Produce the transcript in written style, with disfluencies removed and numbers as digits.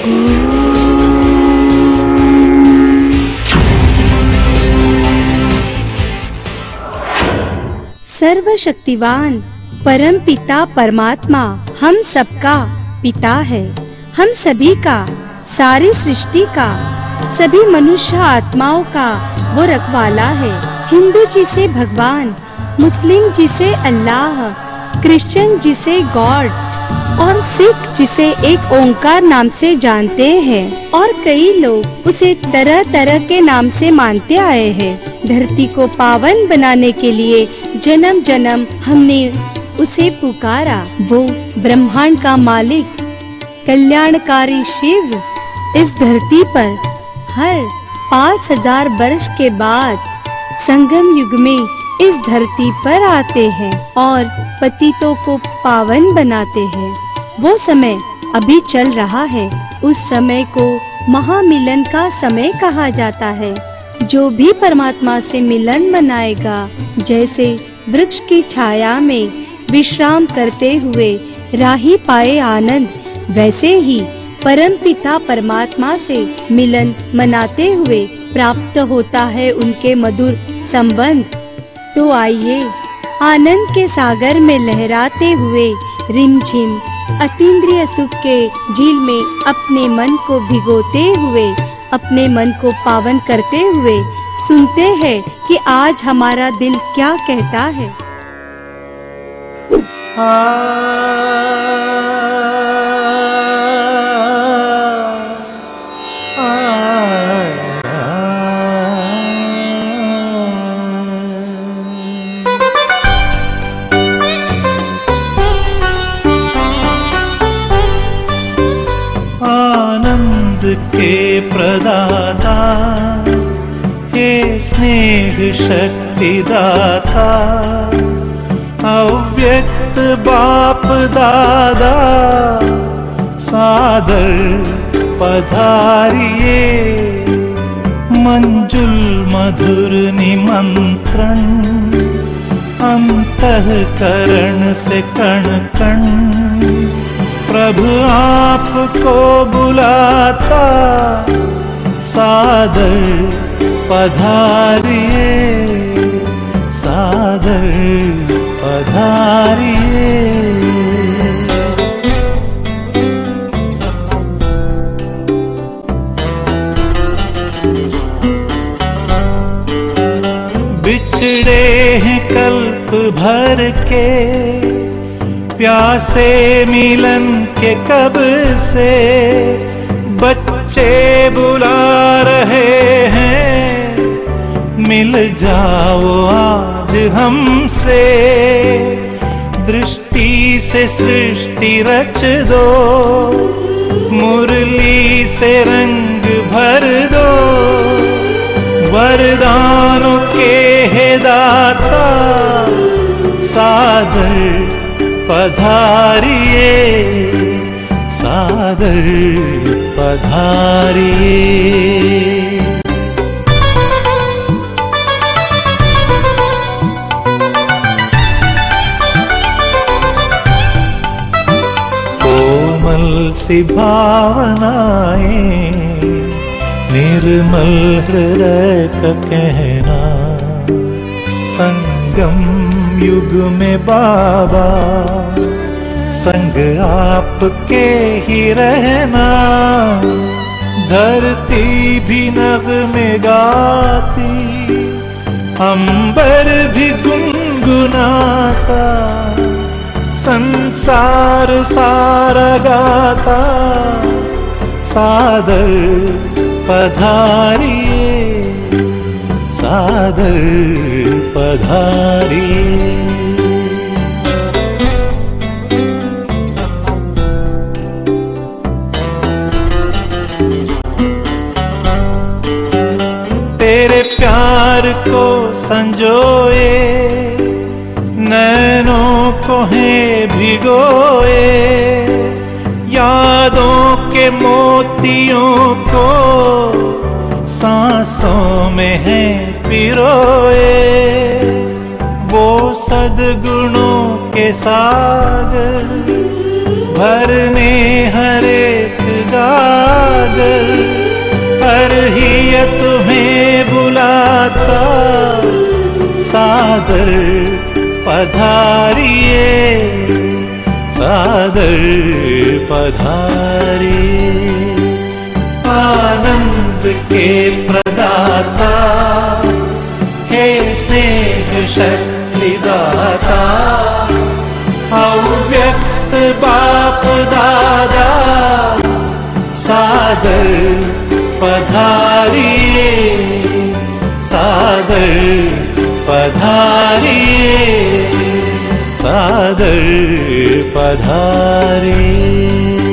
सर्वशक्तिवान परम पिता परमात्मा हम सबका पिता है, हम सभी का, सारी सृष्टि का, सभी मनुष्य आत्माओं का वो रखवाला है। हिंदू जिसे भगवान, मुस्लिम जिसे अल्लाह, क्रिश्चियन जिसे गॉड और सिख जिसे एक ओंकार नाम से जानते हैं, और कई लोग उसे तरह तरह के नाम से मानते आए हैं। धरती को पावन बनाने के लिए जन्म जन्म हमने उसे पुकारा। वो ब्रह्मांड का मालिक, कल्याणकारी शिव इस धरती पर हर 5000 वर्ष के बाद संगम युग में इस धरती पर आते हैं और पतितों को पावन बनाते हैं। वो समय अभी चल रहा है। उस समय को महामिलन का समय कहा जाता है। जो भी परमात्मा से मिलन मनाएगा, जैसे वृक्ष की छाया में विश्राम करते हुए राही पाए आनंद, वैसे ही परम पिता परमात्मा से मिलन मनाते हुए प्राप्त होता है उनके मधुर संबंध। तो आइए आनंद के सागर में लहराते हुए रिमझिम अतीन्द्रिय सुख के झील में अपने मन को भिगोते हुए, अपने मन को पावन करते हुए सुनते हैं कि आज हमारा दिल क्या कहता है। के प्रदाता, हे स्नेह शक्ति दाता, अव्यक्त बाप दादा, सादर पधारिए, मंजुल मधुर निमंत्रण, अंतःकरण से कण कण प्रभु आपको बुलाता, सादर पधारिए, सादर पधारिए। बिछड़े हैं कल्प भर के, प्यासे मिलन के कब से, बच्चे बुला रहे हैं, मिल जाओ आज हमसे, दृष्टि से सृष्टि रच दो, मुरली से रंग भर दो, वरदानों के है दाता, सादर पधारिए, सादर पधारिए। कोमल सी भावनाएं, निर्मल हृदय का कहना, संगम युग में बाबा, संग आपके ही रहना, धरती भी नग़्मे गाती, अंबर भी गुनगुनाता, संसार सारा गाता, सादर पधारिए, सादर पधारिए। तेरे प्यार को संजोए, नैनों को है भिगोए, यादों के मोतियों को सांसों में है पिरोए, वो सद्गुणों के सागर भरने हर एक गार, सादर पधारिए, सादर पधारिए। आनंद के प्रदाता हे स्नेह शक्ति दाता, अव्यक्त बाप दादा सादर पधारिए, सादर पधारिए, सादर पधारिए।